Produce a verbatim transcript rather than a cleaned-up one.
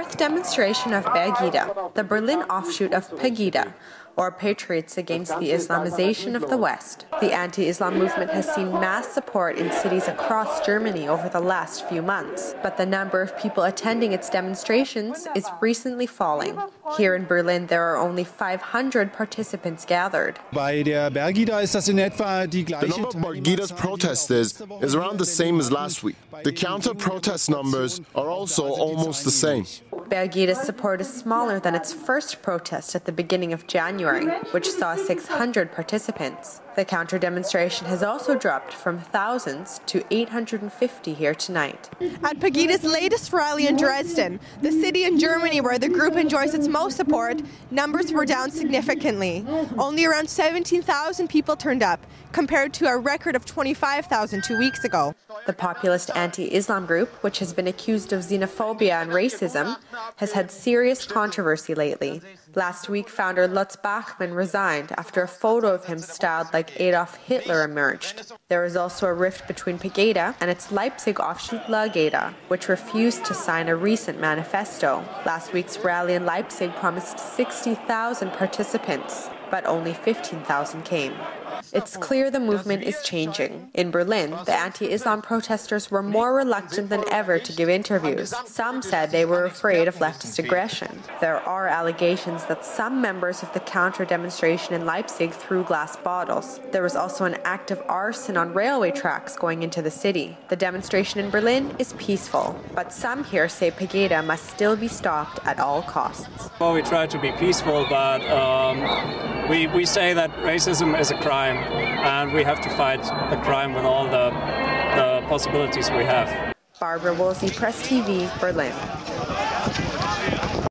death demonstration of Pegida, the Berlin offshoot of Pegida, or Patriots Against the Islamization of the West. The anti-Islam movement has seen mass support in cities across Germany over the last few months, but the number of people attending its demonstrations is recently falling. Here in Berlin, there are only five hundred participants gathered. The number of Pegida's protesters is around the same as last week. The counter-protest numbers are also almost the same. Pegida's support is smaller than its first protest at the beginning of January, which saw six hundred participants. The counter-demonstration has also dropped from thousands to eight hundred fifty here tonight. At Pegida's latest rally in Dresden, the city in Germany where the group enjoys its most support, numbers were down significantly. Only around seventeen thousand people turned up, compared to a record of twenty-five thousand two weeks ago. The populist anti-Islam group, which has been accused of xenophobia and racism, has had serious controversy lately. Last week, founder Lutz Bachmann resigned after a photo of him styled like Adolf Hitler emerged. There is also a rift between Pegida and its Leipzig offshoot Lageda, which refused to sign a recent manifesto. Last week's rally in Leipzig promised sixty thousand participants, but only fifteen thousand came. It's clear the movement is changing. In Berlin, the anti-Islam protesters were more reluctant than ever to give interviews. Some said they were afraid of leftist aggression. There are allegations that some members of the counter-demonstration in Leipzig threw glass bottles. There was also an act of arson on railway tracks going into the city. The demonstration in Berlin is peaceful, but some here say Pegida must still be stopped at all costs. Well, we try to be peaceful, but um, we, we say that racism is a crime. And we have to fight the crime with all the, the possibilities we have. Barbara Woolsey, Press T V, Berlin.